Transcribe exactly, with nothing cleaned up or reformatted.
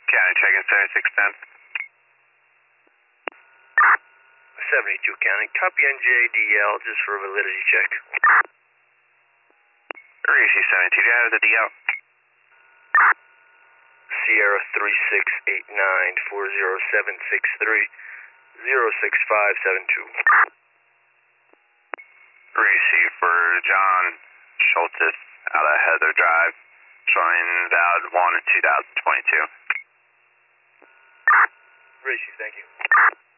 County, checking seventy-six ten. seventy-two County, copy N J D L just for a validity check. Receive seventy-two, do you have the D L? Sierra three six eight nine four zero seven six three zero six five seven two. Receive for John Schultes out of Heather Drive, showing valid one in two thousand twenty-two. Receive, thank you.